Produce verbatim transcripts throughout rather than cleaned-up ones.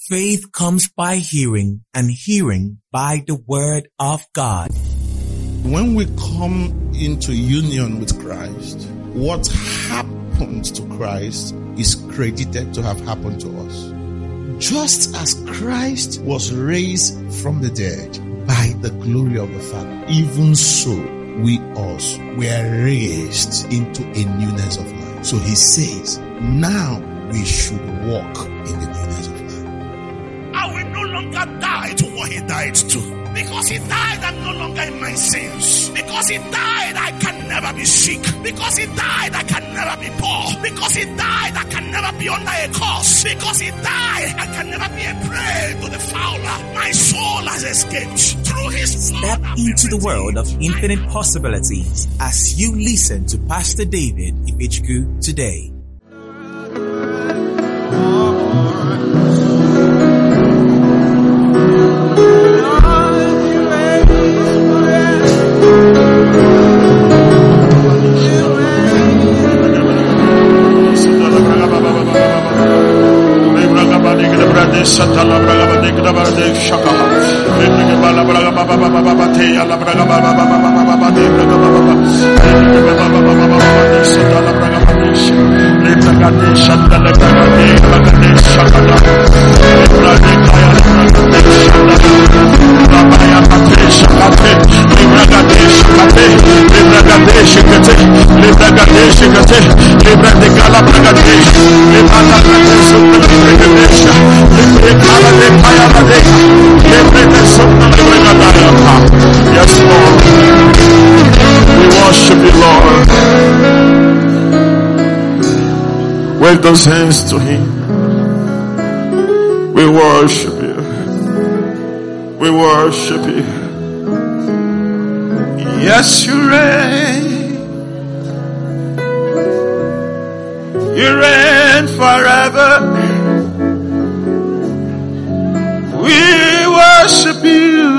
Faith comes by hearing, and hearing by the word of God. When we come into union with Christ, what happens to Christ is credited to have happened to us. Just as Christ was raised from the dead by the glory of the Father, even so we also were raised into a newness of life. So he says, now we should walk in the newness of life. I will no longer die to what he died to. Because he died, I'm no longer in my sins. Because he died, I can never be sick. Because he died, I can never be poor. Because he died, I can never be under a curse. Because he died, I can never be a prey to the fowler. My soul has escaped through his blood. Step into the world of infinite possibilities as you listen to Pastor David Ifichku today. Satala braga de grabar de shaka le bala braga baba baba baba te ala braga baba baba baba de braga baba baba baba baba de satala braga de le braga de satala braga de braga de shaka le braga de kaya braga de shaka baba ya pate shaka le braga de shaka le braga de shaka le braga de shaka le braga de kala braga de le bala braga de satala braga de shaka. Yes, Lord. We worship you, Lord. Wave those hands to him. We worship you. We worship you. Yes, you reign. You reign forever. We worship you.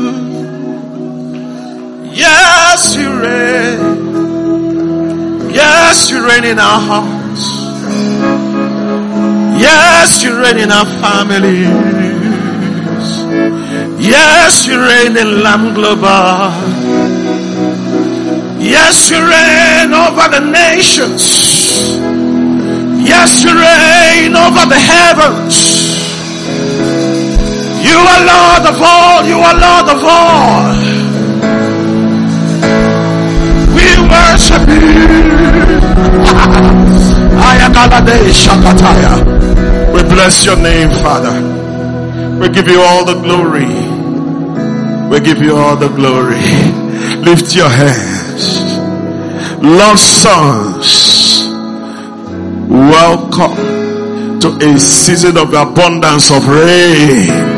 Yes, you reign. Yes, you reign in our hearts. Yes, you reign in our families. Yes, you reign in Lamb Global. Yes, you reign over the nations. Yes, you reign over the heavens. You are Lord of all. You are Lord of all. We worship you. We bless your name, Father. We give you all the glory. We give you all the glory. Lift your hands. Love songs. Welcome to a season of abundance of rain.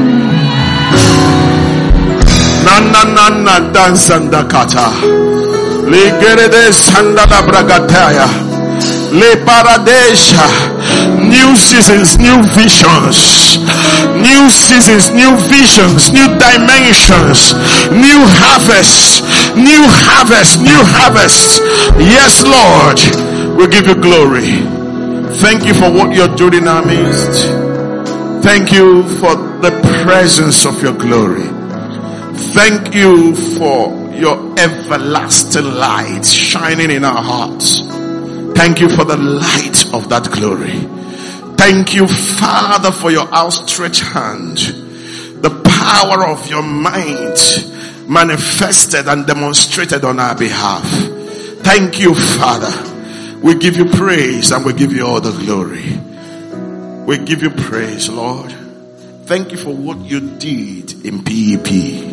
Na na na na dansanda kata. Le gerede sandala bragataya. Le paradesha. New seasons, new visions. New seasons, new visions, new dimensions. New harvest. New harvest, new harvest. Yes, Lord. We give you glory. Thank you for what you're doing in our midst. Thank you for the presence of your glory. Thank you for your everlasting light shining in our hearts. Thank you for the light of that glory. Thank you, Father, for your outstretched hand. The power of your might manifested and demonstrated on our behalf. Thank you, Father. We give you praise and we give you all the glory. We give you praise, Lord. Thank you for what you did in P E P.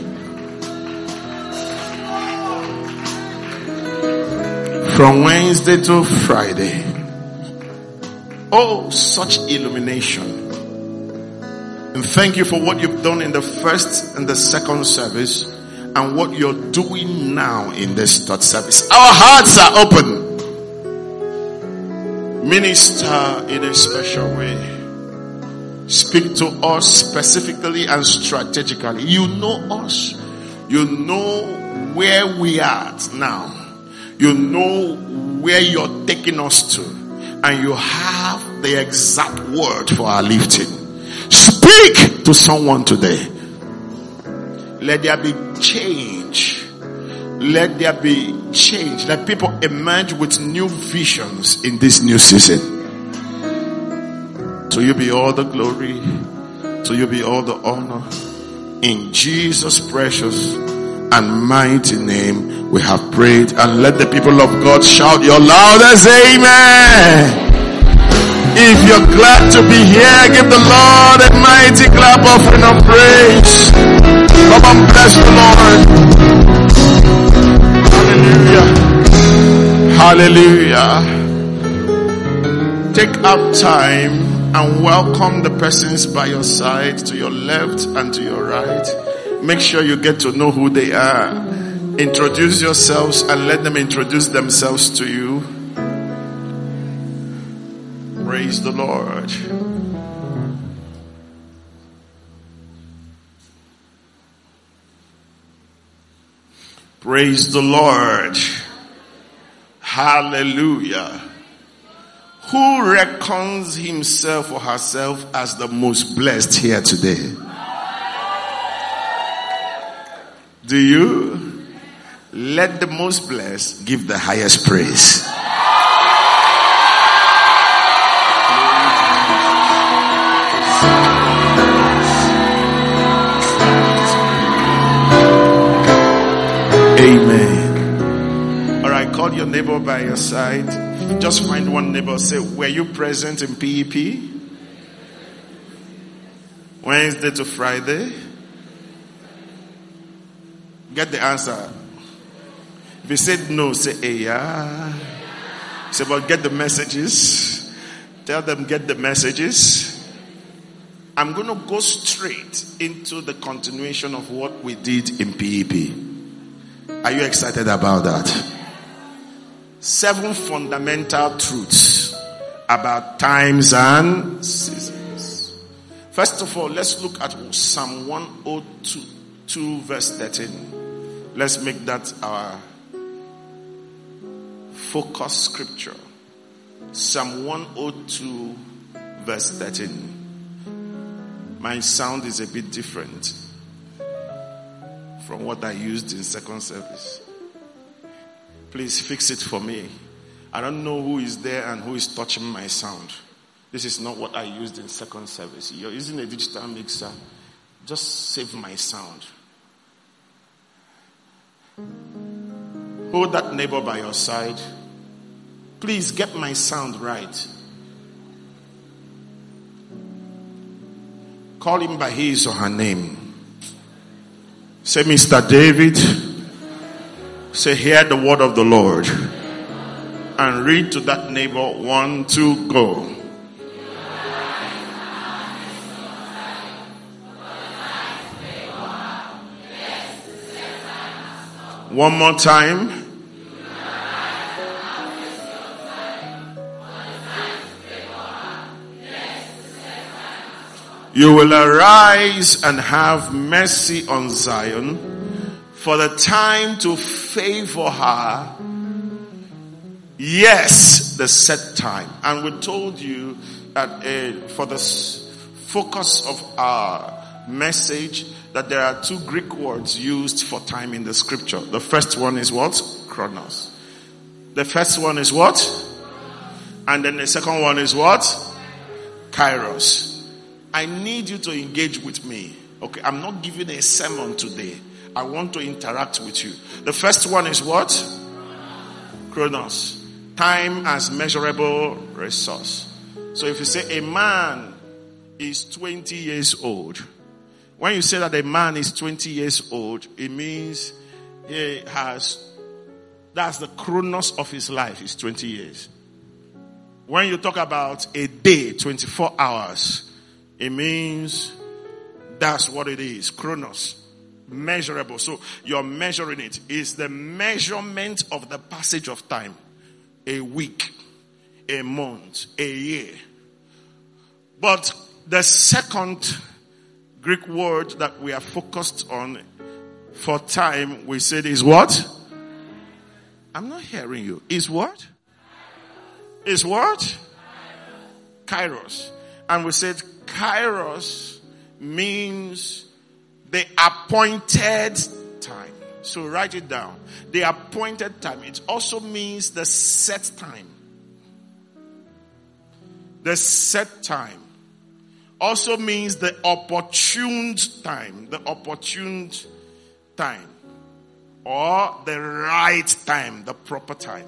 From Wednesday to Friday. Oh, such illumination. And thank you for what you've done in the first and the second service and what you're doing now in this third service. Our hearts are open. Minister in a special way. Speak to us specifically and strategically. You know us. You know where we are now. You know where you're taking us to. And you have the exact word for our lifting. Speak speak to someone today. Let there be change. Let there be change. Let people emerge with new visions in this new season. To you be all the glory. To you be all the honor. In Jesus' precious and mighty name we have prayed. And let the people of God shout your loudest amen. If you're glad to be here, give the Lord a mighty clap offering of praise. Come on, bless the Lord. Hallelujah. Hallelujah. Take up time and welcome the persons by your side, to your left and to your right. Make sure you get to know who they are. Introduce yourselves and let them introduce themselves to you. Praise the Lord. Praise the Lord. Hallelujah. Who reckons himself or herself as the most blessed here today? Do you? Let the most blessed give the highest praise. Amen. Alright, call your neighbor by your side. Just find one neighbor. Say, were you present in P E P? Wednesday to Friday? Get the answer. If you said no, say, hey, yeah. Say, but get the messages. Tell them, get the messages. I'm going to go straight into the continuation of what we did in P E P. Are you excited about that? Seven fundamental truths about times and seasons. First of all, let's look at Psalm one oh two verse thirteen. Let's make that our focus scripture. Psalm one oh two verse thirteen. My sound is a bit different from what I used in second service. Please fix it for me. I don't know who is there and who is touching my sound. This is not what I used in second service. You're using a digital mixer. Just save my sound. Hold that neighbor by your side. Please get my sound right. Call him by his or her name. Say, Mister David, say, hear the word of the Lord. And read to that neighbor, one, two, go. One more time. You will arise and have mercy on Zion, for the time to favor her. Yes, the set time. And we told you that uh, for the focus of our message, that there are two Greek words used for time in the scripture. The first one is what? Chronos. The first one is what? And then the second one is what? Kairos. I need you to engage with me. Okay, I'm not giving a sermon today. I want to interact with you. The first one is what? Chronos. Time as measurable resource. So if you say a man is twenty years old, when you say that a man is twenty years old, it means he has, that's the chronos of his life, is twenty years. When you talk about a day, twenty-four hours, it means that's what it is. Chronos. Measurable. So you're measuring it. It's the measurement of the passage of time. A week, a month, a year. But the second Greek word that we are focused on for time, we said is what? I'm not hearing you. Is what? Is what? Kairos. And we said Kairos means the appointed time. So write it down. The appointed time. It also means the set time. The set time. Also means the opportune time. The opportune time. Or the right time. The proper time.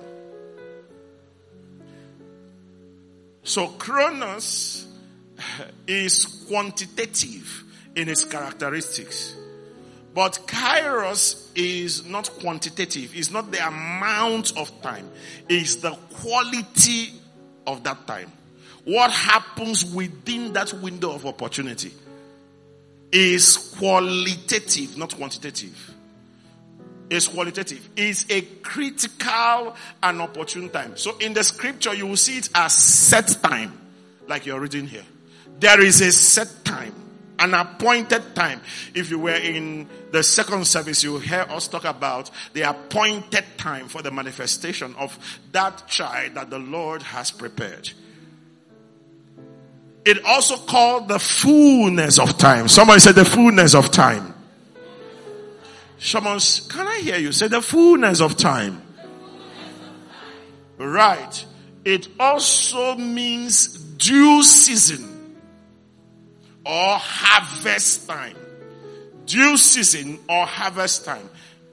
So Chronos is quantitative in its characteristics. But Kairos is not quantitative. It's not the amount of time. It's the quality of that time. What happens within that window of opportunity is qualitative, not quantitative. It's qualitative. It's a critical and opportune time. So in the scripture, you will see it as set time, like you're reading here. There is a set time, an appointed time. If you were in the second service, you will hear us talk about the appointed time for the manifestation of that child that the Lord has prepared. It also called the fullness of time. Somebody said the fullness of time. Someone, can I hear you? Say the fullness of time. Right. It also means due season or harvest time. Due season or harvest time.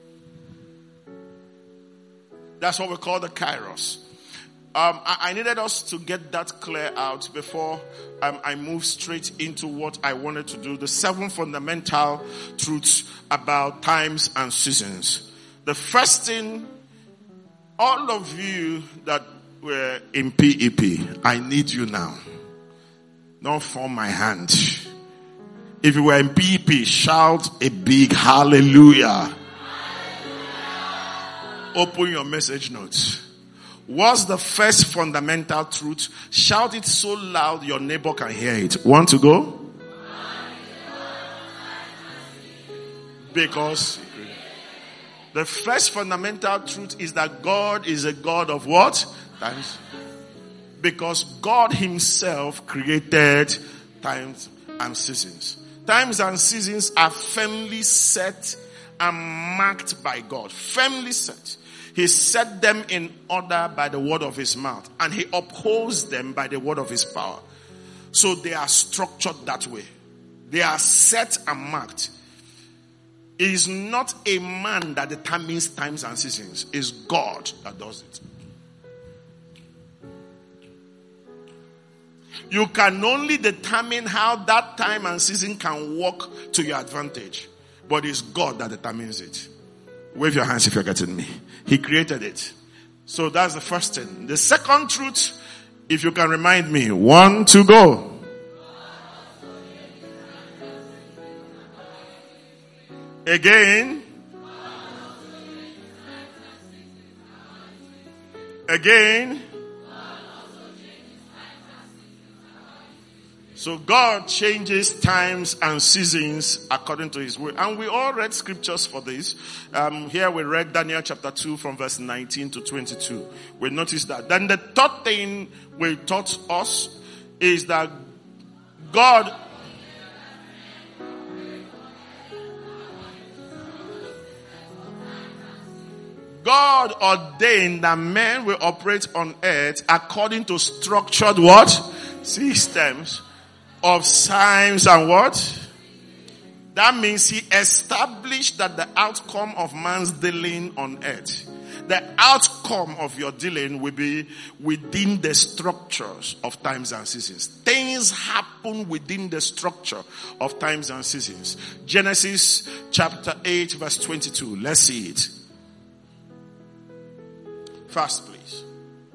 That's what we call the Kairos. Um, I, I needed us to get that clear out before um, I move straight into what I wanted to do. The seven fundamental truths about times and seasons. The first thing, all of you that were in P E P, I need you now. Don't form my hand. If you were in P E P, shout a big hallelujah. Hallelujah. Open your message notes. What's the first fundamental truth? Shout it so loud your neighbor can hear it. Want to go? Because the first fundamental truth is that God is a God of what? Times. Because God himself created times and seasons. Times and seasons are firmly set and marked by God. Firmly set. He set them in order by the word of his mouth. And he upholds them by the word of his power. So they are structured that way. They are set and marked. It is not a man that determines times and seasons. It's God that does it. You can only determine how that time and season can work to your advantage. But it's God that determines it. Wave your hands if you're getting me. He created it. So that's the first thing. The second truth, if you can remind me. One to go. Again. Again. So God changes times and seasons according to his will. And we all read scriptures for this. Um, here we read Daniel chapter two from verse nineteen to twenty-two. We noticed that. Then the third thing we taught us is that God God ordained that men will operate on earth according to structured what? Systems. Of signs and what? That means he established that the outcome of man's dealing on earth, the outcome of your dealing will be within the structures of times and seasons. Things happen within the structure of times and seasons. Genesis chapter eight verse twenty-two. Let's see it. Fast, please.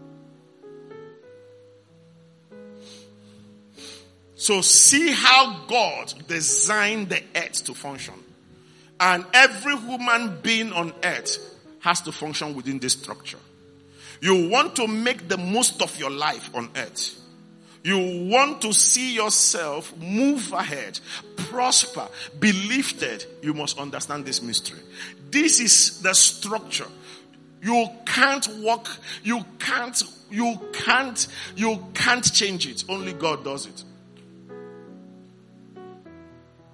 So see how God designed the earth to function. And every human being on earth has to function within this structure. You want to make the most of your life on earth. You want to see yourself move ahead, prosper, be lifted. You must understand this mystery. This is the structure. You can't walk, you can't, you can't, you can't change it. Only God does it.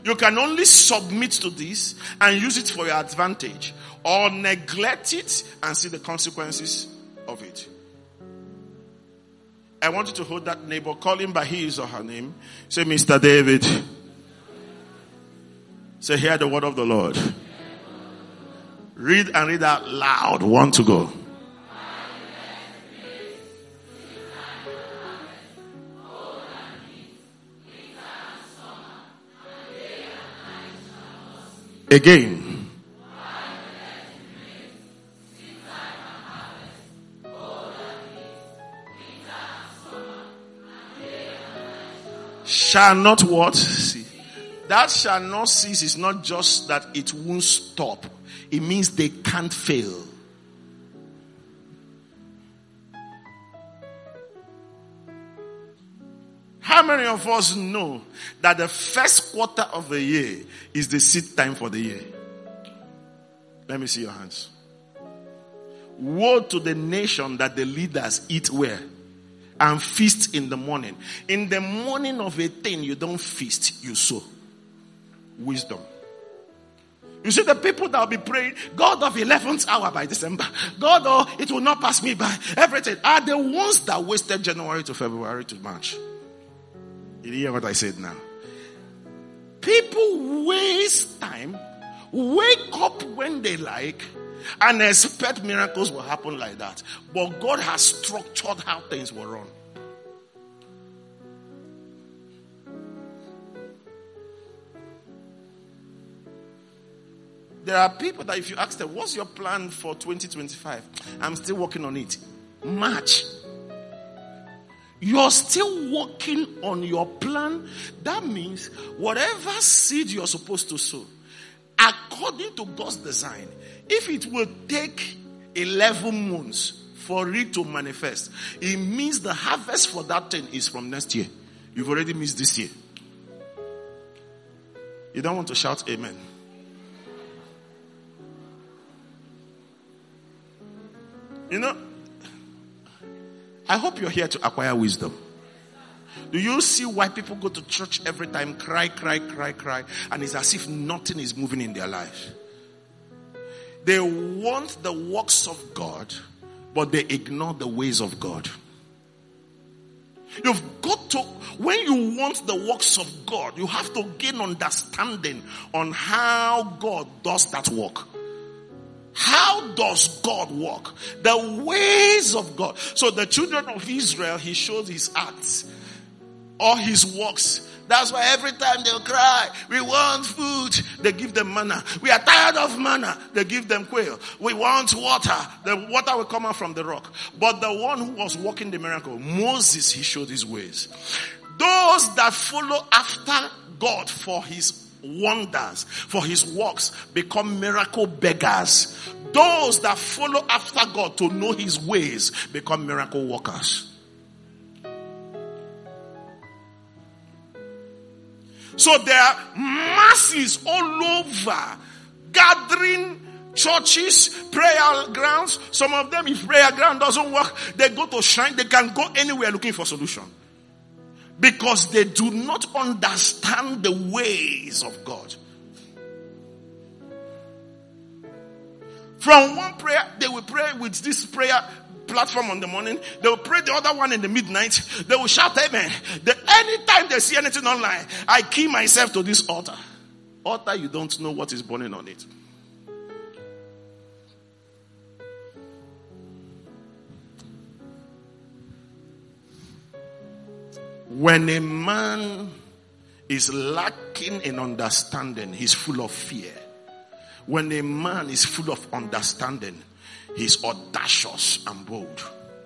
You can only submit to this and use it for your advantage, or neglect it and see the consequences of it. I want you to hold that neighbor, call him by his or her name. Say, Mister David. Say, hear the word of the Lord. Read and read out loud. One to go. Again. Shall not what? See. That shall not cease is not just that it won't stop. It means they can't fail. How many of us know that the first quarter of the year is the seed time for the year? Let me see your hands. Woe to the nation that the leaders eat where? And feast in the morning. In the morning of a thing, you don't feast, you sow. Wisdom. You see the people that will be praying, God of eleventh hour by December. God, oh, it will not pass me by. Everything are the ones that wasted January to February to March. Did you hear what I said now? People waste time, wake up when they like, and expect miracles will happen like that. But God has structured how things will run. There are people that if you ask them, what's your plan for twenty twenty-five? I'm still working on it. March. You're still working on your plan. That means whatever seed you're supposed to sow, according to God's design, if it will take eleven months for it to manifest, it means the harvest for that thing is from next year. You've already missed this year. You don't want to shout amen. You know, I hope you're here to acquire wisdom. Do you see why people go to church every time, cry, cry, cry, cry, and it's as if nothing is moving in their life? They want the works of God, but they ignore the ways of God. You've got to, when you want the works of God, you have to gain understanding on how God does that work. How does God work? The ways of God. So the children of Israel, he shows his acts or his works. That's why every time they'll cry, we want food, they give them manna. We are tired of manna, they give them quail. We want water, the water will come out from the rock. But the one who was working the miracle, Moses, he showed his ways. Those that follow after God for his wonders, for his works, become miracle beggars. Those that follow after God to know his ways become miracle workers. So there are masses all over gathering churches, prayer grounds. Some of them, if prayer ground doesn't work, they go to shrine. They can go anywhere looking for solution. Because they do not understand the ways of God. From one prayer, they will pray with this prayer platform on the morning. They will pray the other one in the midnight. They will shout amen. The, anytime they see anything online, I key myself to this altar. Altar, you don't know what is burning on it. When a man is lacking in understanding, he's full of fear. When a man is full of understanding, he's audacious and bold.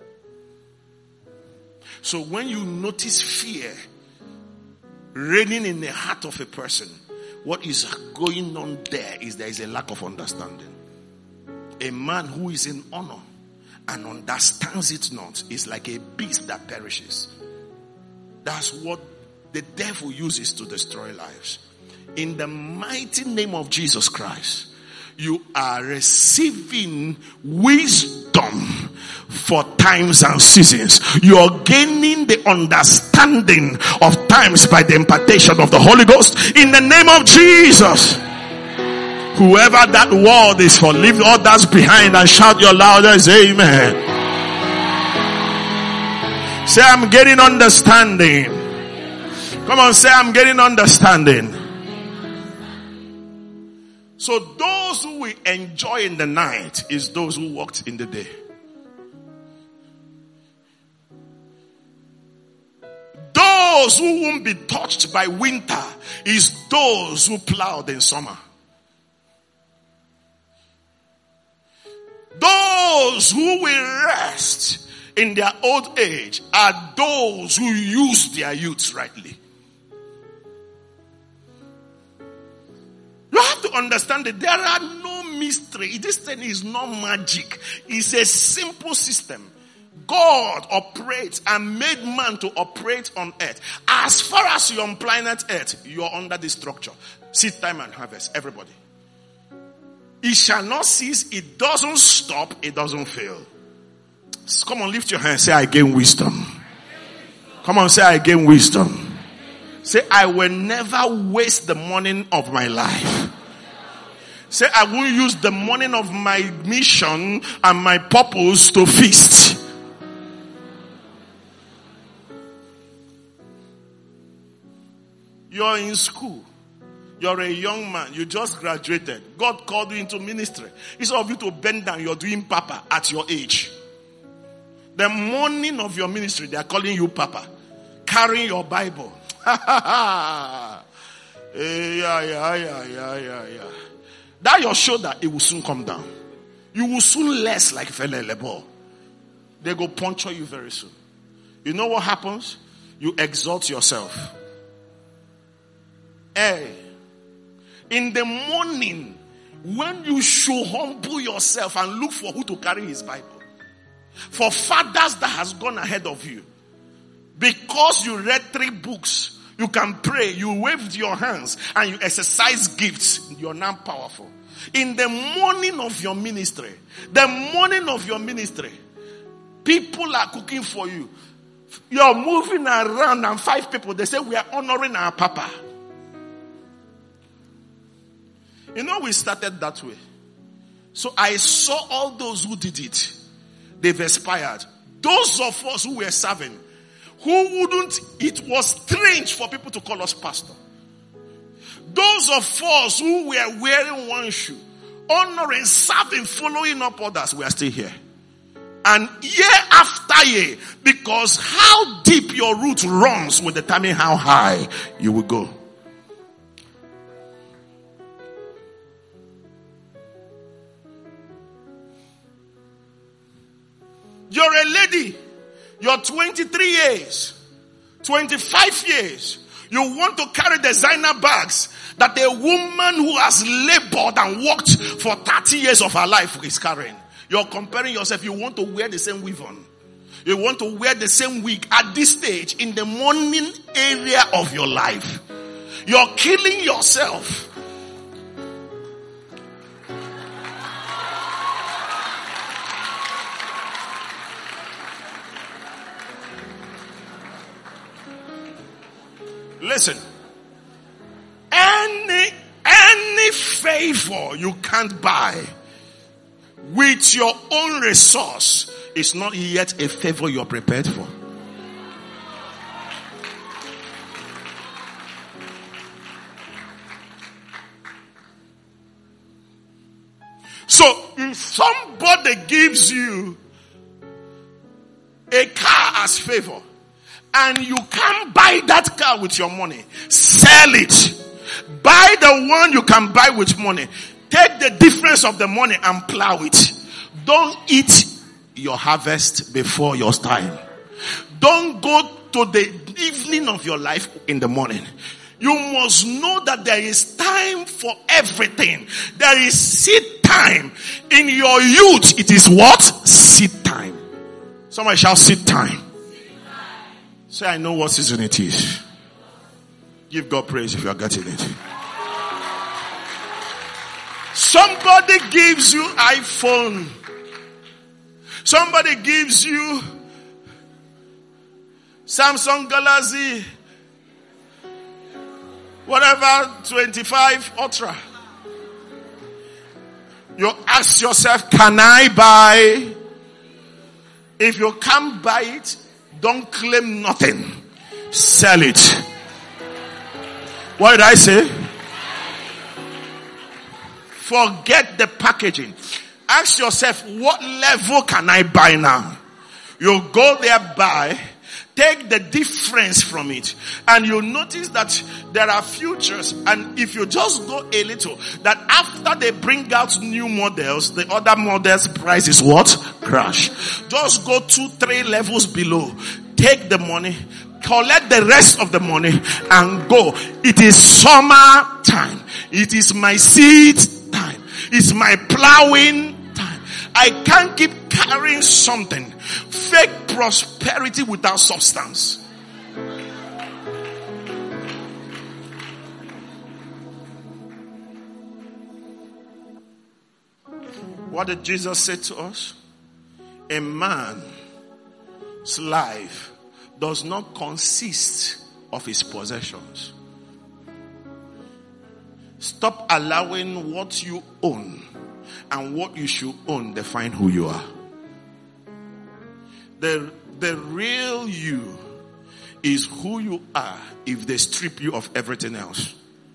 So when you notice fear reigning in the heart of a person, what is going on there is there is a lack of understanding. A man who is in honor and understands it not is like a beast that perishes. That's what the devil uses to destroy lives. In the mighty name of Jesus Christ, you are receiving wisdom for times and seasons. You are gaining the understanding of times by the impartation of the Holy Ghost in the name of Jesus. Whoever that word is for, leave others behind and shout your loudest amen. Say, I'm getting understanding. Come on, say, I'm getting understanding. So those who will enjoy in the night is those who walked in the day. Those who won't be touched by winter is those who plowed in summer. Those who will rest in their old age are those who use their youth rightly. You have to understand that there are no mystery. This thing is not magic. It's a simple system. God operates and made man to operate on earth. As far as you're on planet earth, you're under this structure. Seed time and harvest, everybody. It shall not cease. It doesn't stop. It doesn't fail. Come on, lift your hand. Say, I gain wisdom. Come on, say, I gain wisdom. Say, I will never waste the morning of my life. Say, I will use the morning of my mission and my purpose to feast. You're in school. You're a young man. You just graduated. God called you into ministry. Instead of you to bend down, you're doing papa at your age. The morning of your ministry, they are calling you papa. Carrying your Bible. yeah, yeah, yeah, yeah, yeah, yeah. That your shoulder, it will soon come down. You will soon less like Fele Lebo. They go puncture you very soon. You know what happens? You exalt yourself. Hey. In the morning, when you should humble yourself and look for who to carry his Bible. For fathers that has gone ahead of you. Because you read three books, you can pray, you waved your hands, and you exercise gifts. You're now powerful. In the morning of your ministry, the morning of your ministry, people are cooking for you. You're moving around and five people, they say, we are honoring our papa. You know, we started that way. So I saw all those who did it. They've expired. Those of us who were serving, who wouldn't, it was strange for people to call us pastor. Those of us who were wearing one shoe, honoring, serving, following up others, we are still here. And year after year, because how deep your root runs will determine how high you will go. You're a lady. You're twenty-three years. twenty-five years. You want to carry designer bags that a woman who has labored and worked for thirty years of her life is carrying. You're comparing yourself. You want to wear the same weave on. You want to wear the same wig at this stage in the morning area of your life. You're killing yourself. Listen, any, any favor you can't buy with your own resource is not yet a favor you're prepared for. So if somebody gives you a car as favor, and you can't buy that car with your money, sell it. Buy the one you can buy with money. Take the difference of the money and plow it. Don't eat your harvest before your time. Don't go to the evening of your life in the morning. You must know that there is time for everything. There is seed time. In your youth, it is what? Seed time. Somebody shout seed time. Say, I know what season it is. Give God praise if you are getting it. Somebody gives you iPhone. Somebody gives you Samsung Galaxy whatever, twenty-five ultra. You ask yourself, can I buy? If you can't buy it, don't claim nothing. Sell it. What did I say? Forget the packaging. Ask yourself, what level can I buy now? You go there, buy, take the difference from it, and you'll notice that there are futures, and if you just go a little, that after they bring out new models, the other models' price is what? Crash. Just go two, three levels below. Take the money, collect the rest of the money, and go. It is summer time. It is my seed time. It's my plowing time. I can't keep carrying something. Fake prosperity without substance. What did Jesus say to us? A man's life does not consist of his possessions. Stop allowing what you own and what you should own define who you are. The, the real you is who you are if they strip you of everything else.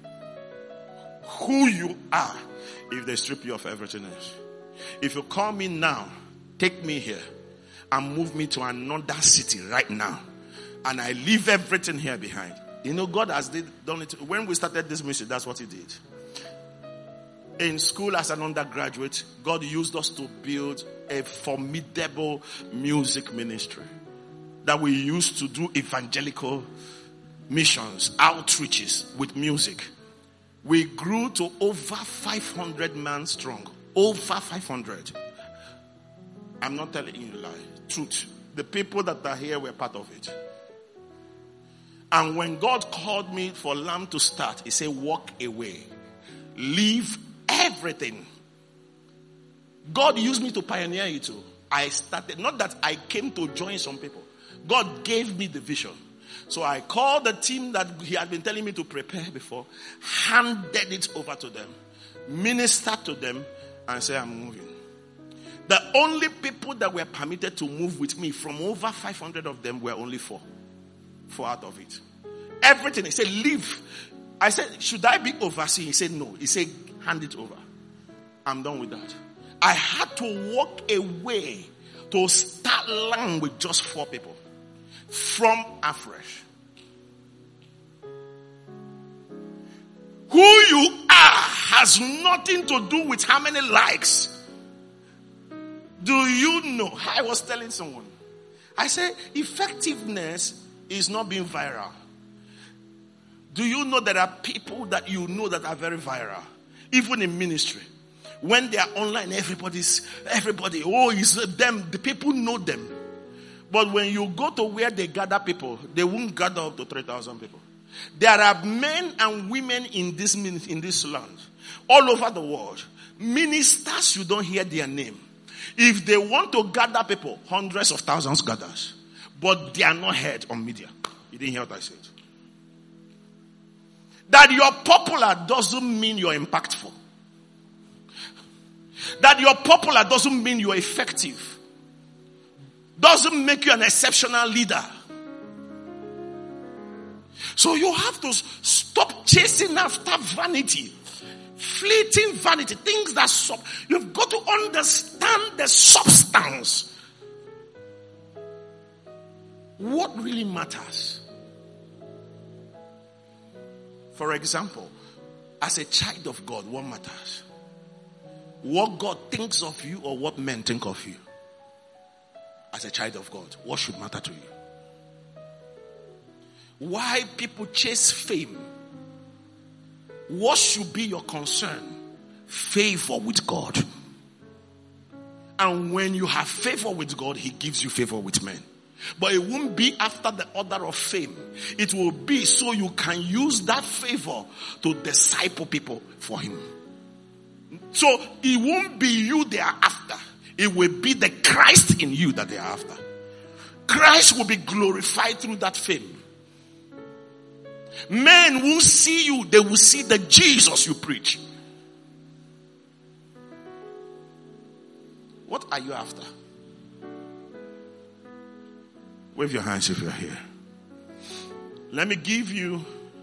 Who you are if they strip you of everything else. If you call me now, take me here and move me to another city right now, and I leave everything here behind. You know, God has did, done it. When we started this mission, that's what he did. In school as an undergraduate, God used us to build a formidable music ministry that we used to do evangelical missions, outreaches with music. We grew to over five hundred men strong. Over five hundred. I'm not telling you a lie. Truth. The people that are here were part of it. And when God called me for Lamb to start, he said, walk away. Leave everything. God used me to pioneer it too. I started, not that I came to join some people. God gave me the vision. So I called the team that he had been telling me to prepare before, handed it over to them, ministered to them, and said, I'm moving. The only people that were permitted to move with me, from over five hundred of them, were only four. Four out of it. Everything. He said, leave. I said, should I be overseeing? He said, no. He said, hand it over. I'm done with that. I had to walk away to start land with just four people. From afresh. Who you are has nothing to do with how many likes. Do you know? I was telling someone. I said, effectiveness is not being viral. Do you know there are people that you know that are very viral? Even in ministry. When they are online, everybody's, everybody, oh, it's them. The people know them. But when you go to where they gather people, they won't gather up to three thousand people. There are men and women in this in this land, all over the world. Ministers, you don't hear their name. If they want to gather people, hundreds of thousands gathers. But they are not heard on media. You didn't hear what I said. That you're popular doesn't mean you're impactful. That you're popular doesn't mean you're effective. Doesn't make you an exceptional leader. So you have to stop chasing after vanity. Fleeting vanity. Things that sub- you've got to understand the substance. What really matters? For example, as a child of God, what matters? What God thinks of you or what men think of you? As a child of God, what should matter to you? Why people chase fame? What should be your concern? Favor with God. And when you have favor with God, he gives you favor with men. But it won't be after the order of fame. It will be so you can use that favor to disciple people for him. So it won't be you they are after. It will be the Christ in you that they are after. Christ will be glorified through that fame. Men will see you. They will see the Jesus you preach. What are you after? Wave your hands if you're here. Let me give you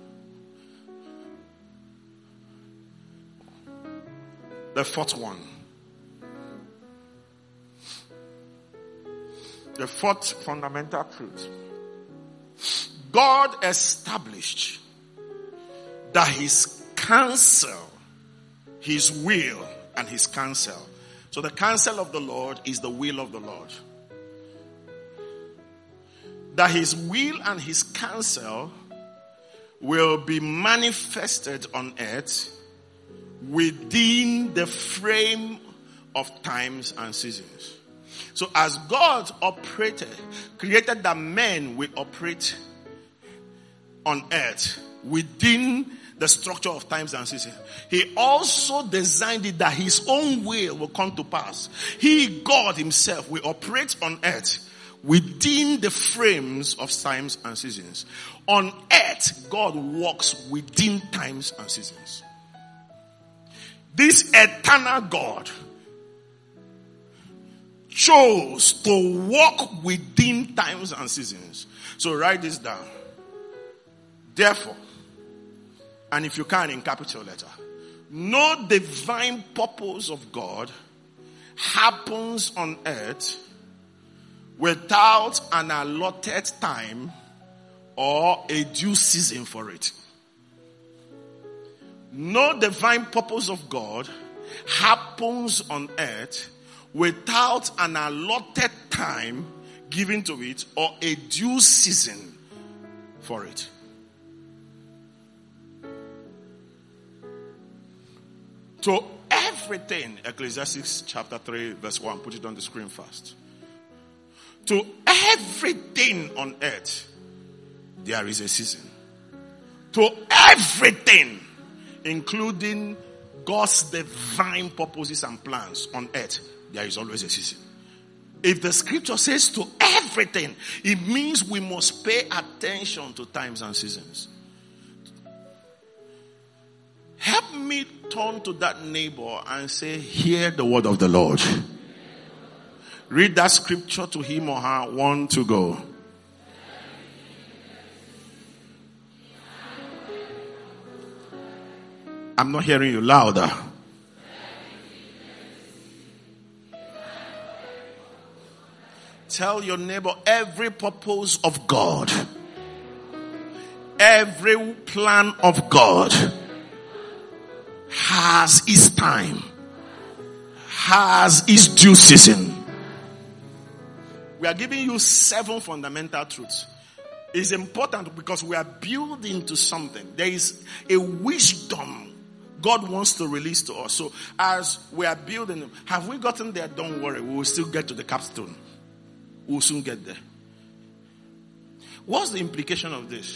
the fourth one. The fourth fundamental truth. God established that his counsel, his will and his counsel. So the counsel of the Lord is the will of the Lord. That his will and his counsel will be manifested on earth within the frame of times and seasons. So as God operated, created that men will operate on earth within the structure of times and seasons, he also designed it that his own will will come to pass. He, God himself, will operate on earth within the frames of times and seasons. On earth, God walks within times and seasons. This eternal God chose to walk within times and seasons. So write this down. Therefore, and if you can in capital letter, no divine purpose of God happens on earth without an allotted time or a due season for it. No divine purpose of God happens on earth without an allotted time given to it or a due season for it. So everything, Ecclesiastes chapter three verse one, put it on the screen first. To everything on earth, there is a season. To everything, including God's divine purposes and plans on earth, there is always a season. If the scripture says to everything, it means we must pay attention to times and seasons. Help me turn to that neighbor and say, hear the word of the Lord. Read that scripture to him or her. One to go. I'm not hearing you louder. Tell your neighbor, every purpose of God, every plan of God has its time, has its due season. We are giving you seven fundamental truths. It's important because we are building to something. There is a wisdom God wants to release to us. So as we are building, have we gotten there? Don't worry, we will still get to the capstone. We'll soon get there. What's the implication of this?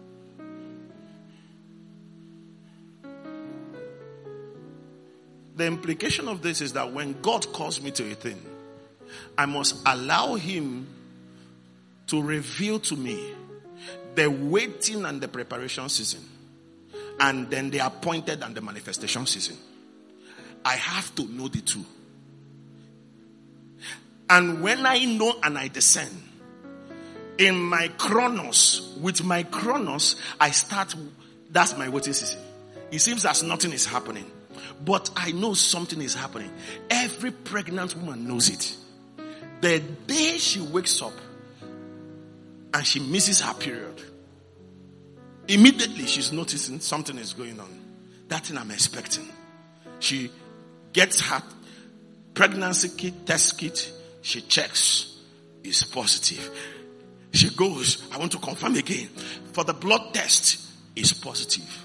The implication of this is that when God calls me to a thing, I must allow him to reveal to me the waiting and the preparation season, and then the appointed and the manifestation season. I have to know the two. And when I know and I discern, in my chronos, with my chronos, I start, that's my waiting season. It seems as nothing is happening, but I know something is happening. Every pregnant woman knows it. The day she wakes up and she misses her period, immediately she's noticing something is going on. That thing I'm expecting. She gets her pregnancy kit, test kit. She checks. It's positive. She goes, I want to confirm again. For the blood test, it's positive.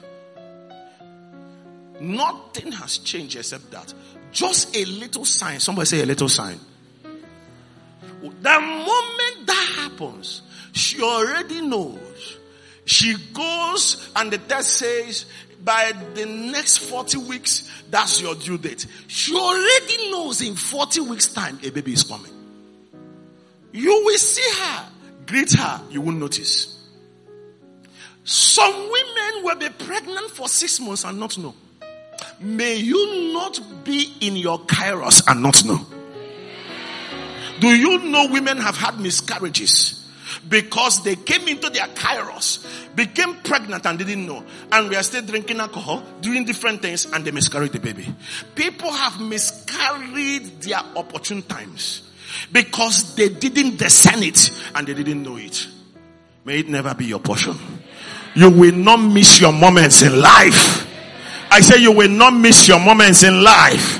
Nothing has changed except that. Just a little sign. Somebody say a little sign. The moment that happens, she already knows. She goes and the test says, by the next forty weeks, that's your due date. She already knows in forty weeks time, a baby is coming. You will see her, greet her, you won't notice. Some women will be pregnant for six months and not know. May you not be in your kairos and not know. Do you know women have had miscarriages because they came into their kairos, became pregnant and didn't know, and we are still drinking alcohol, doing different things, and they miscarried the baby? People have miscarried their opportune times because they didn't discern it and they didn't know it. May it never be your portion. You will not miss your moments in life. I say you will not miss your moments in life.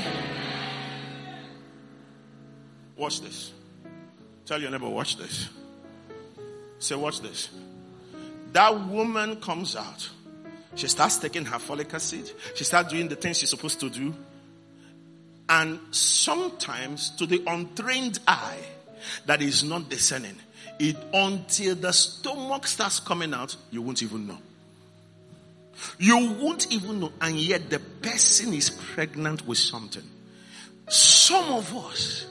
Watch this. Tell your neighbor, watch this. Say, watch this. That woman comes out. She starts taking her folic acid. She starts doing the things she's supposed to do. And sometimes to the untrained eye that is not discerning, it until the stomach starts coming out, you won't even know. You won't even know. And yet the person is pregnant with something. Some of us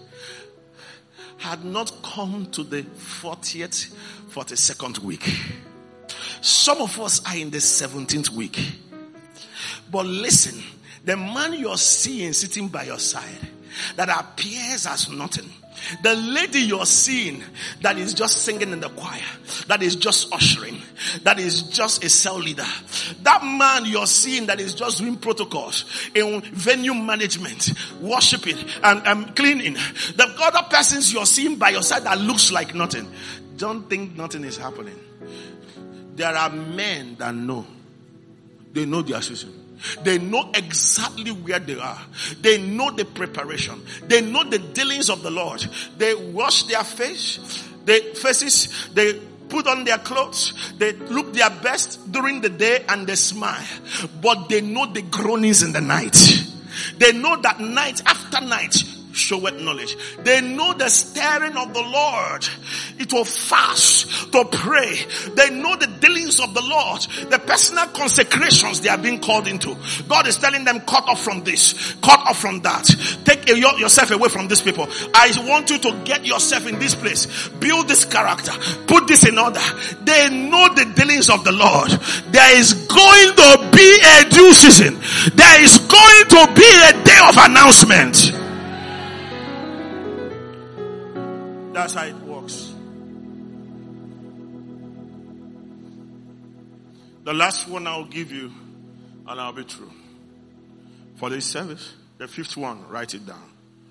had not come to the fortieth, forty-second week. Some of us are in the seventeenth week. But listen, the man you're seeing sitting by your side that appears as nothing, the lady you're seeing that is just singing in the choir, that is just ushering, that is just a cell leader, that man you're seeing that is just doing protocols in venue management, worshiping and um, cleaning, the other persons you're seeing by your side that looks like nothing, don't think nothing is happening. There are men that know. They know their season. They know exactly where they are. They know the preparation. They know the dealings of the Lord. They wash their face, their faces, they put on their clothes, they look their best during the day and they smile. But they know the groanings in the night. They know that night after night showeth knowledge. They know the stirring of the Lord. It will fast to pray. They know the dealings of the Lord, the personal consecrations they are being called into. God is telling them, cut off from this, cut off from that. Take yourself away from these people. I want you to get yourself in this place. Build this character. Put this in order. They know the dealings of the Lord. There is going to be a due season. There is going to be a day of announcement. That's how it works. The last one I'll give you, and I'll be through for this service. The fifth one, write it down.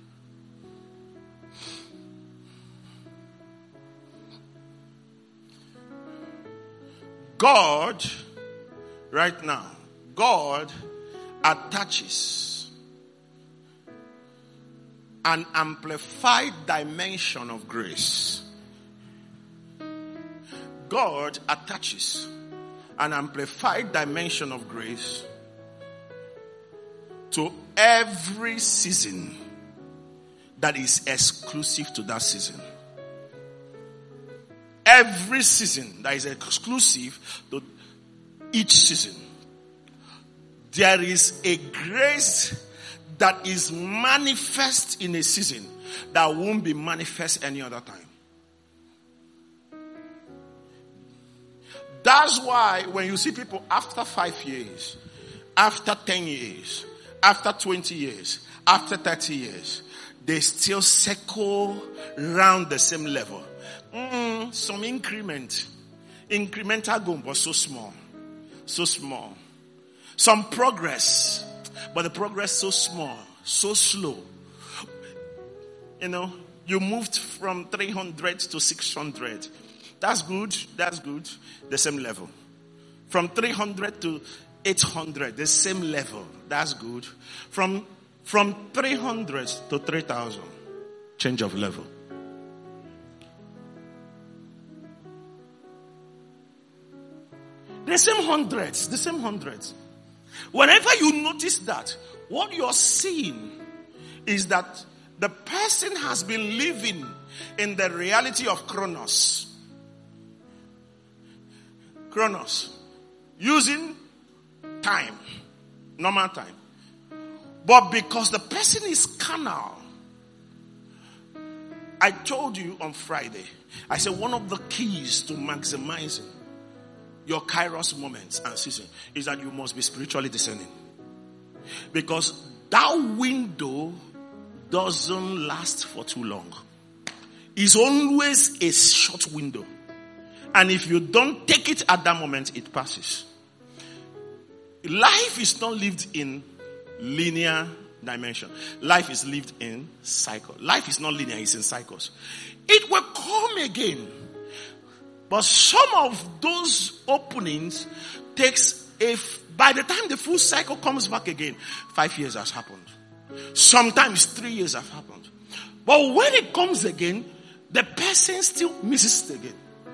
God, right now, God attaches an amplified dimension of grace. God attaches an amplified dimension of grace to every season that is exclusive to that season. Every season that is exclusive to each season. There is a grace that is manifest in a season that won't be manifest any other time. That's why when you see people after five years, after ten years, after twenty years, after thirty years, they still circle around the same level. Mm, some increment. Incremental goal, but so small. So small. Some progress. But the progress so small, so slow. You know, you moved from three hundred to six hundred. That's good, that's good. The same level. From three hundred to eight hundred, the same level. That's good. From, from three hundred to three thousand, change of level. The same hundreds, the same hundreds. Whenever you notice that, what you're seeing is that the person has been living in the reality of Chronos. Chronos. Using time. Normal time. But because the person is carnal, I told you on Friday, I said one of the keys to maximizing your kairos moments and season is that you must be spiritually discerning. Because that window doesn't last for too long. It's always a short window. And if you don't take it at that moment, it passes. Life is not lived in linear dimension. Life is lived in cycle. Life is not linear, it's in cycles. It will come again. But some of those openings takes a, by the time the full cycle comes back again, five years has happened. Sometimes three years have happened. But when it comes again, the person still misses it again.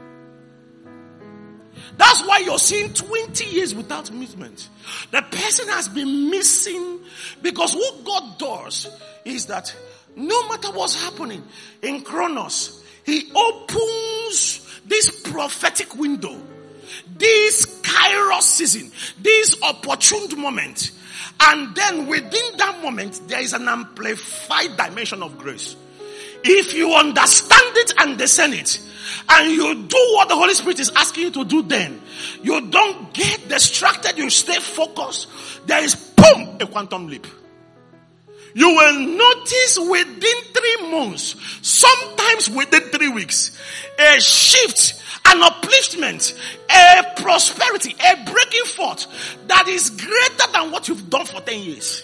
That's why you're seeing twenty years without movement. The person has been missing, because what God does is that no matter what's happening in Chronos, He opens this prophetic window, this kairos season, this opportune moment. And then within that moment, there is an amplified dimension of grace. If you understand it and discern it, and you do what the Holy Spirit is asking you to do, then you don't get distracted, you stay focused, there is, boom, a quantum leap. You will notice within three months, sometimes within three weeks, a shift, an upliftment, a prosperity, a breaking forth that is greater than what you've done for ten years.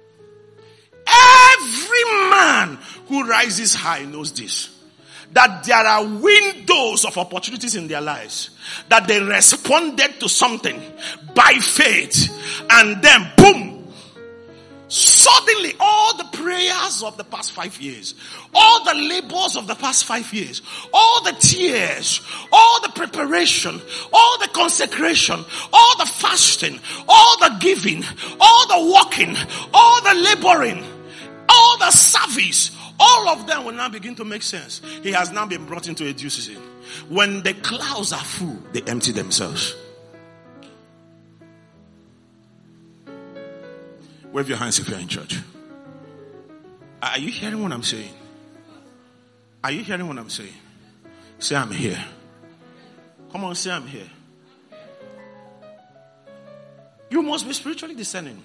Every man who rises high knows this. That there are windows of opportunities in their lives. That they responded to something by faith. And then boom. Suddenly all the prayers of the past five years. All the labors of the past five years. All the tears. All the preparation. All the consecration. All the fasting. All the giving. All the walking. All the laboring. All the service, all of them will now begin to make sense. He has now been brought into a due season. When the clouds are full, they empty themselves. Wave your hands if you're in church. Are you hearing what I'm saying? Are you hearing what I'm saying? Say, I'm here. Come on, say, I'm here. You must be spiritually discerning.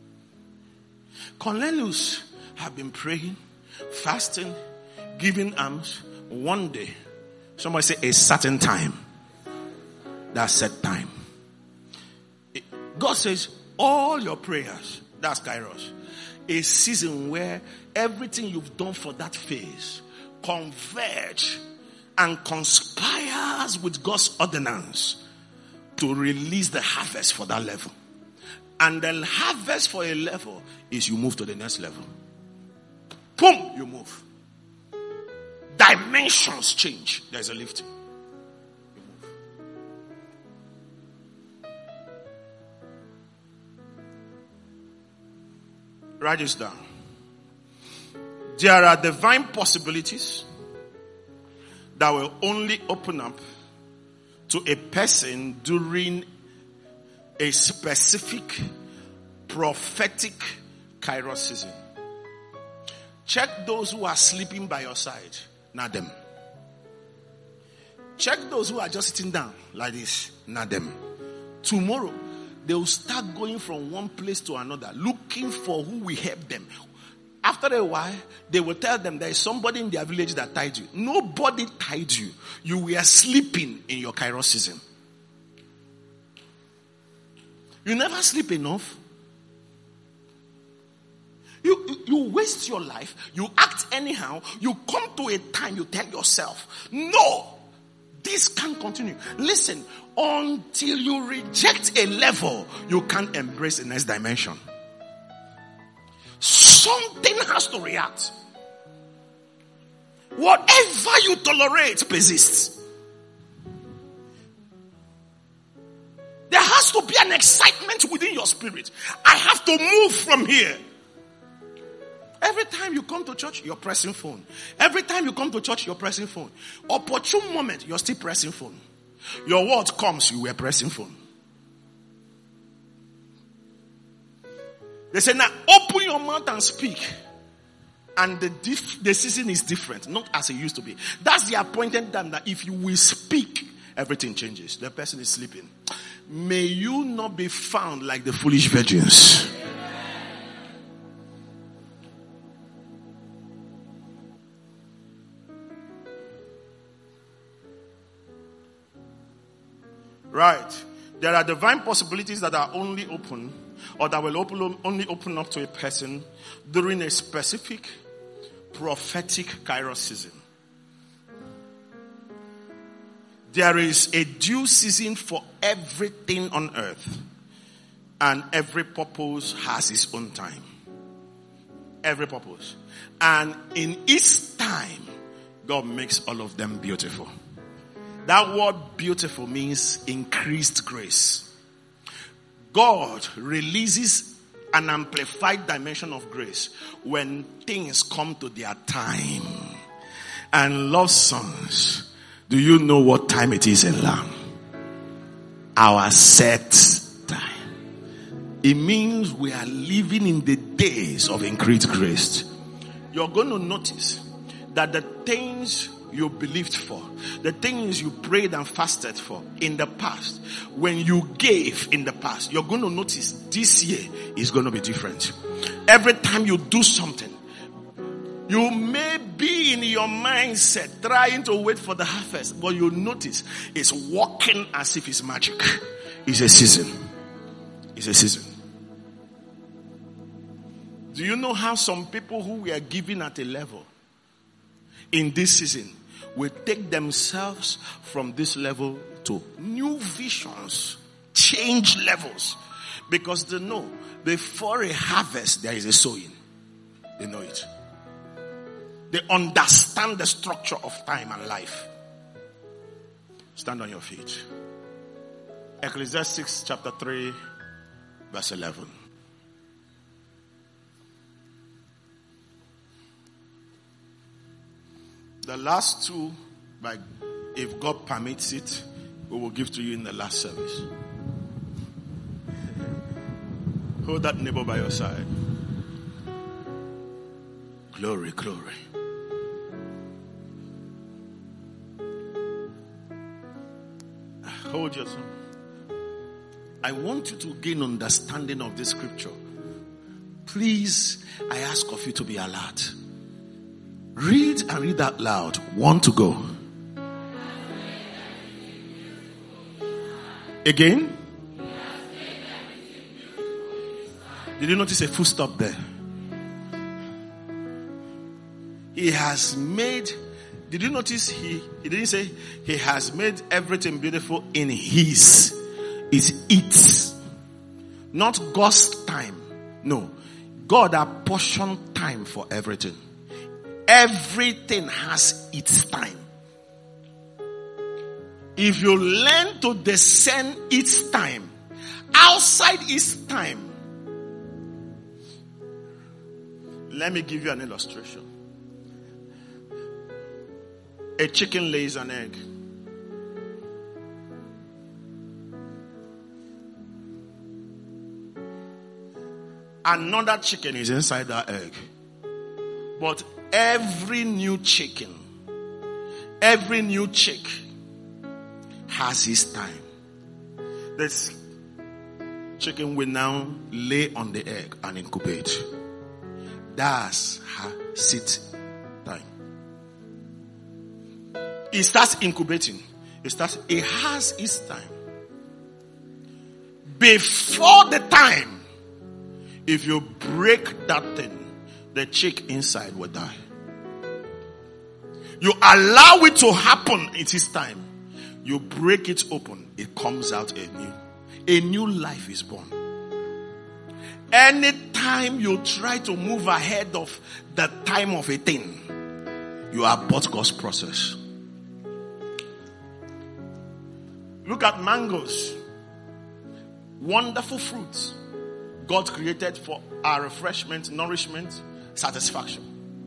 Cornelius have been praying, fasting, giving alms. One day, somebody say a certain time. That set time. God says all your prayers, that's Kairos, a season where everything you've done for that phase converge and conspires with God's ordinance to release the harvest for that level. And the harvest for a level is you move to the next level. Boom, you move. Dimensions change. There's a lifting. You move. Write this down. There are divine possibilities that will only open up to a person during a specific prophetic Kairos season. Check those who are sleeping by your side, not them. Check those who are just sitting down like this, not them. Tomorrow, they will start going from one place to another, looking for who will help them. After a while, they will tell them there is somebody in their village that tied you. Nobody tied you. You were sleeping in your Kairos season. You never sleep enough. You, you waste your life. You act anyhow. You come to a time you tell yourself, no, this can't continue. Listen, until you reject a level, you can't embrace the next dimension. Something has to react. Whatever you tolerate persists. There has to be an excitement within your spirit. I have to move from here. Every time you come to church, you're pressing phone. Every time you come to church, you're pressing phone. Opportune moment, you're still pressing phone. Your word comes, you were pressing phone. They say, now open your mouth and speak. And the dif- the season is different, not as it used to be. That's the appointed time that if you will speak, everything changes. The person is sleeping. May you not be found like the foolish virgins. Right. There are divine possibilities that are only open, or that will open, only open up to a person during a specific prophetic Kairos season. There is a due season for everything on earth, and every purpose has its own time. Every purpose. And in its time, God makes all of them beautiful. That word beautiful means increased grace. God releases an amplified dimension of grace when things come to their time. And love sons, do you know what time it is in Lamb? Our set time. It means we are living in the days of increased grace. You're going to notice that the things you believed for, the things you prayed and fasted for in the past, when you gave in the past, you're going to notice this year is going to be different. Every time you do something, you may be in your mindset trying to wait for the harvest, but you'll notice it's working as if it's magic. It's a season. It's a season. Do you know how some people who were giving at a level in this season will take themselves from this level to new visions, change levels, because they know before a harvest there is a sowing. They know it. They understand the structure of time and life. Stand on your feet. Ecclesiastes chapter three, verse eleven. The last two, by, if God permits it, we will give to you in the last service. Hold that neighbor by your side. Glory, glory. Hold your son. I want you to gain understanding of this scripture. Please, I ask of you to be alert. Read and read out loud. One to go. Again. Did you notice a full stop there? He has made, did you notice he, he didn't say he has made everything beautiful in his, it's its. Not God's time. No. God apportioned time for everything. Everything has its time. If you learn to discern its time, outside its time, let me give you an illustration. A chicken lays an egg. Another chicken is inside that egg. But every new chicken, every new chick has his time. This chicken will now lay on the egg and incubate. That's her sit time. It starts incubating. It starts, it has its time. Before the time, if you break that thing, the chick inside will die. You allow it to happen at its time. You break it open, it comes out anew. A new life is born. Anytime you try to move ahead of the time of a thing, you abort God's process. Look at mangoes. Wonderful fruits. God created for our refreshment, nourishment, satisfaction.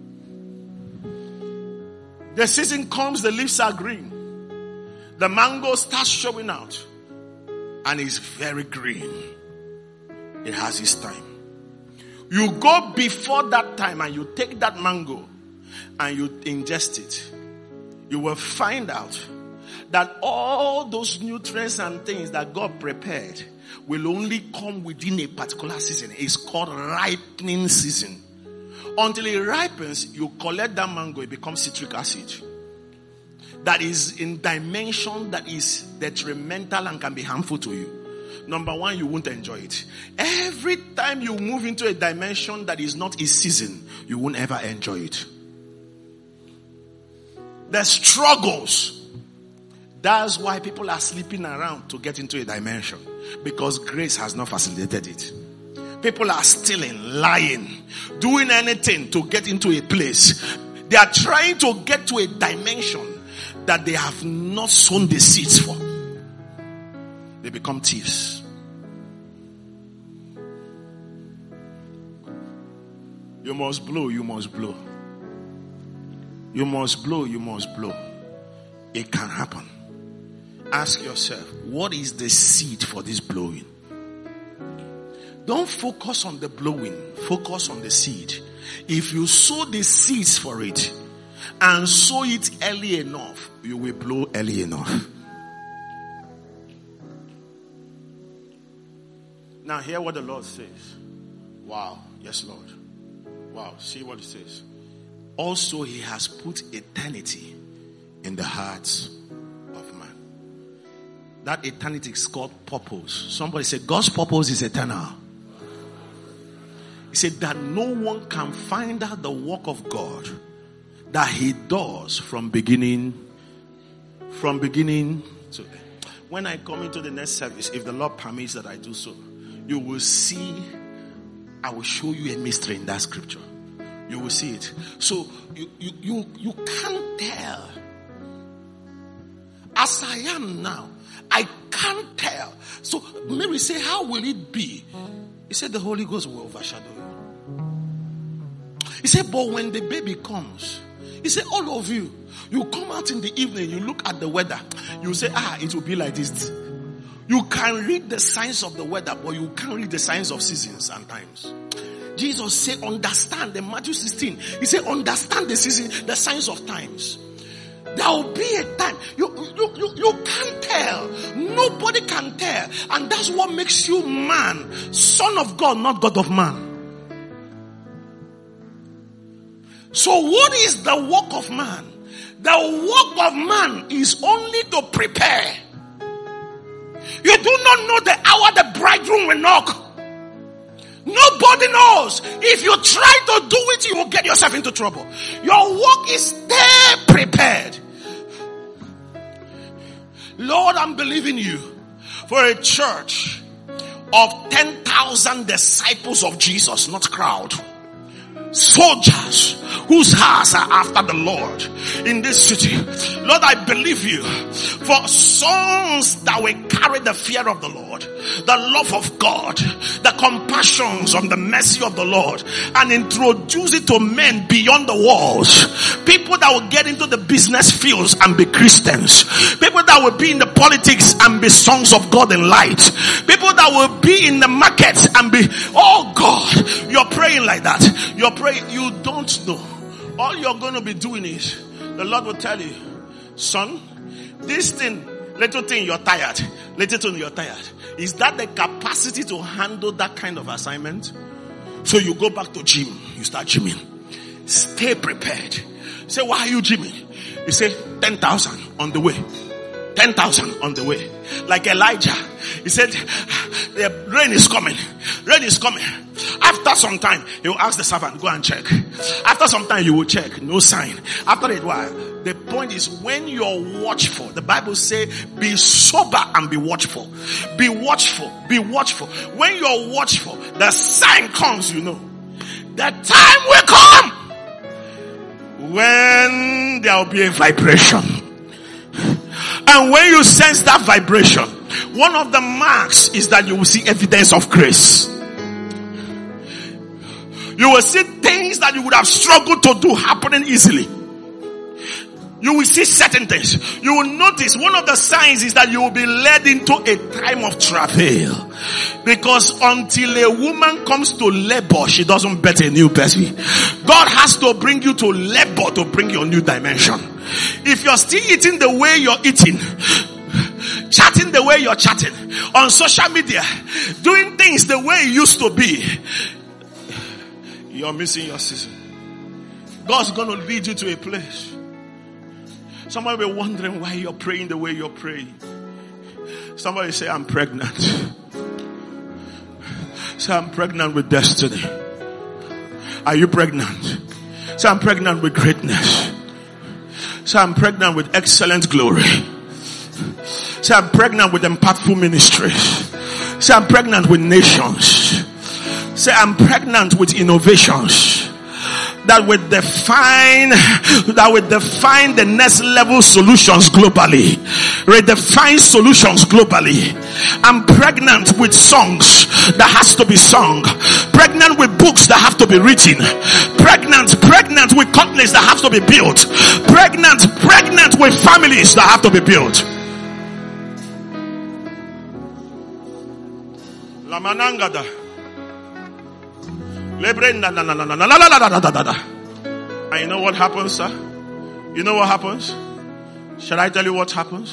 The season comes, the leaves are green. The mango starts showing out. And it's very green. It has its time. You go before that time and you take that mango and you ingest it. You will find out that all those nutrients and things that God prepared will only come within a particular season. It's called ripening season. Until it ripens, you collect that mango, it becomes citric acid. That is in dimension that is detrimental and can be harmful to you. Number one, you won't enjoy it. Every time you move into a dimension that is not a season, you won't ever enjoy it. The struggles. That's why people are sleeping around to get into a dimension. Because grace has not facilitated it. People are stealing, lying, doing anything to get into a place. They are trying to get to a dimension that they have not sown the seeds for. They become thieves. You must blow, you must blow. You must blow, you must blow. It can happen. Ask yourself, what is the seed for this blowing? Don't focus on the blowing. Focus on the seed. If you sow the seeds for it and sow it early enough, you will blow early enough. Now hear what the Lord says. Wow. Yes, Lord. Wow. See what it says. Also, he has put eternity in the hearts of man. That eternity is called purpose. Somebody said God's purpose is eternal. He said that no one can find out the work of God that he does from beginning, from beginning to end. When I come into the next service, if the Lord permits that I do so, you will see, I will show you a mystery in that scripture. You will see it. So you, you, you, you can't tell. As I am now, I can't tell. So Mary said, how will it be? He said, the Holy Ghost will overshadow you. He said, but when the baby comes, he said, all of you, you come out in the evening, you look at the weather, you say, ah, it will be like this. You can read the signs of the weather, but you can't read the signs of seasons and times. Jesus said, understand. In Matthew sixteen, he said, understand the season, the signs of times. There will be a time. You, you, you, you can't tell. Nobody can tell. And that's what makes you man. Son of God, not God of man. So what is the work of man? The work of man is only to prepare. You do not know the hour the bridegroom will knock. Nobody knows. If you try to do it, you will get yourself into trouble. Your work is stay prepared. Lord, I'm believing you for a church of ten thousand disciples of Jesus, not crowd. Soldiers whose hearts are after the Lord in this city. Lord, I believe you for sons that will carry the fear of the Lord, the love of God, the compassions and the mercy of the Lord, and introduce it to men beyond the walls. People that will get into the business fields and be Christians. People that will be in the politics and be sons of God in light. People that will be in the markets and be, oh God, you're praying like that. You're praying, you don't know. All you're going to be doing is, the Lord will tell you, son, this thing, little thing you're tired, little thing you're tired. Is that the capacity to handle that kind of assignment? So you go back to gym, you start gymming. Stay prepared. Say, why are you gymming? You say, ten thousand on the way. ten thousand on the way. Like Elijah. He said, the rain is coming. Rain is coming. After some time, he will ask the servant, go and check. After some time, you will check. No sign. After a while, the point is when you're watchful, the Bible says, be sober and be watchful. Be watchful. Be watchful. When you're watchful, the sign comes, you know. The time will come when there will be a vibration. And when you sense that vibration, one of the marks is that you will see evidence of grace. You will see things that you would have struggled to do happening easily. You will see certain things. You will notice one of the signs is that you will be led into a time of travail. Because until a woman comes to labor, she doesn't birth a new baby. God has to bring you to labor to bring your new dimension. If you're still eating the way you're eating, chatting the way you're chatting, on social media, doing things the way it used to be, you're missing your season. God's going to lead you to a place. Somebody will be wondering why you're praying the way you're praying. Somebody say, I'm pregnant. Say, I'm pregnant with destiny. Are you pregnant? Say, I'm pregnant with greatness. Say, I'm pregnant with excellent glory. Say, I'm pregnant with impactful ministries. Say, I'm pregnant with nations. Say, I'm pregnant with innovations that will define, that will define the next level solutions globally. Redefine solutions globally. I'm pregnant with songs that has to be sung. Pregnant with books that have to be written. Pregnant, pregnant with companies that have to be built. Pregnant, pregnant with families that have to be built. Lamanangada. And you know what happens, sir? You know what happens? Shall I tell you what happens?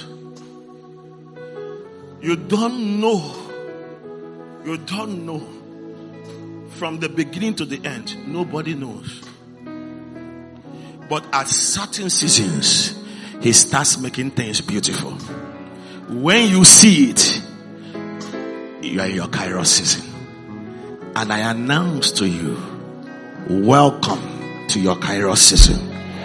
You don't know. You don't know. From the beginning to the end, nobody knows. But at certain seasons, he starts making things beautiful. When you see it, you are in your Kairos season. And I announce to you, welcome to your Kairos season.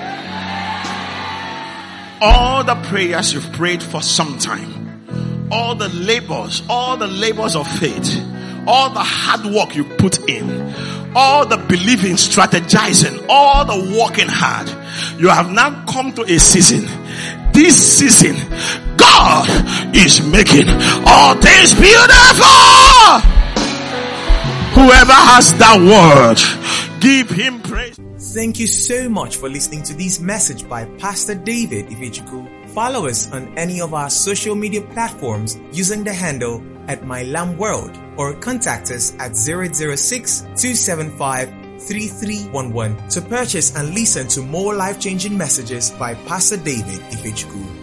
All the prayers you've prayed for some time, all the labors, all the labors of faith, all the hard work you put in, all the believing, strategizing, all the working hard, you have now come to a season. This season, God is making all things beautiful. Whoever has that word, give him praise. Thank you so much for listening to this message by Pastor David Ifechukwu. Follow us on any of our social media platforms using the handle at My Lamb World, or contact us at zero zero six, two seven five, three three one one to purchase and listen to more life-changing messages by Pastor David Ifechukwu.